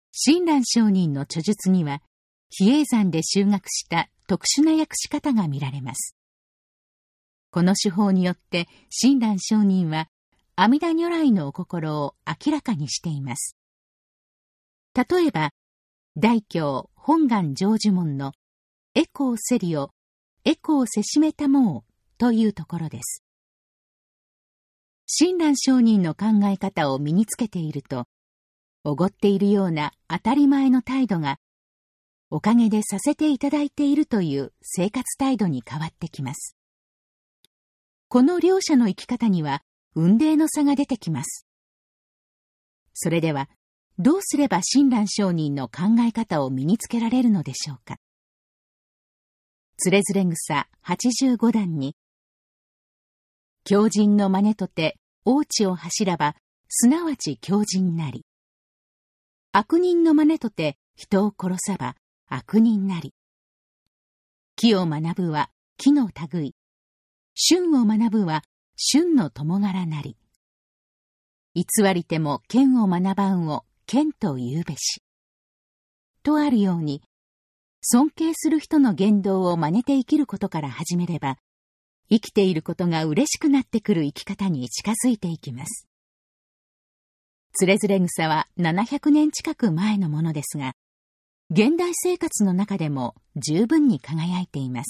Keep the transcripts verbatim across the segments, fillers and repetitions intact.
親鸞上人の著述には、比叡山で修学した特殊な訳し方が見られます。この手法によって、親鸞上人は、阿弥陀如来のお心を明らかにしています。例えば、大経本願成就門の、エコーセリオ、エコーせしめたもうというところです。親鸞上人の考え方を身につけていると、おごっているような当たり前の態度が、おかげでさせていただいているという生活態度に変わってきます。この両者の生き方には、雲泥の差が出てきます。それでは、どうすれば親鸞上人の考え方を身につけられるのでしょうか。つれづれ草はちじゅうごだんに、狂人の真似とて、大地を走らば、すなわち狂人なり。悪人の真似とて、人を殺さば、悪人なり。木を学ぶは、木の類。春を学ぶは、春の友柄なり。偽りても剣を学ばんを、剣と言うべし。とあるように、尊敬する人の言動を真似て生きることから始めれば、生きていることが嬉しくなってくる生き方に近づいていきます。つれづれ草はななひゃくねん近く前のものですが、現代生活の中でも十分に輝いています。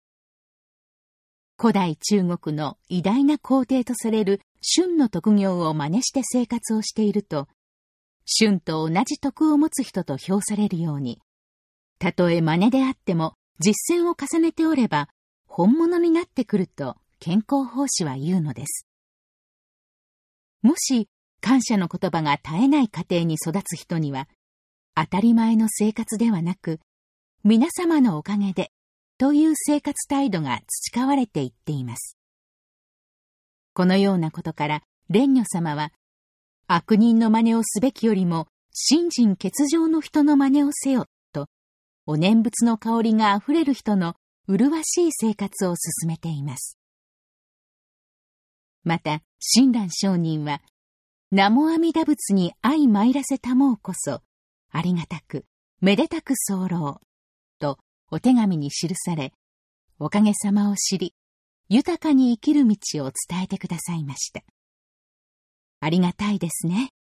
古代中国の偉大な皇帝とされる春の徳行を真似して生活をしていると、春と同じ徳を持つ人と評されるように、たとえ真似であっても実践を重ねておれば、本物になってくると健康法師は言うのです。もし感謝の言葉が絶えない家庭に育つ人には、当たり前の生活ではなく、皆様のおかげでという生活態度が培われていっています。このようなことから蓮如様は、悪人の真似をすべきよりも信心欠如の人の真似をせよと、お念仏の香りがあふれる人の麗しい生活を進めています。また、親鸞上人は、南無阿弥陀仏に相参らせたもうこそ、ありがたく、めでたく候とお手紙に記され、おかげさまを知り、豊かに生きる道を伝えてくださいました。ありがたいですね。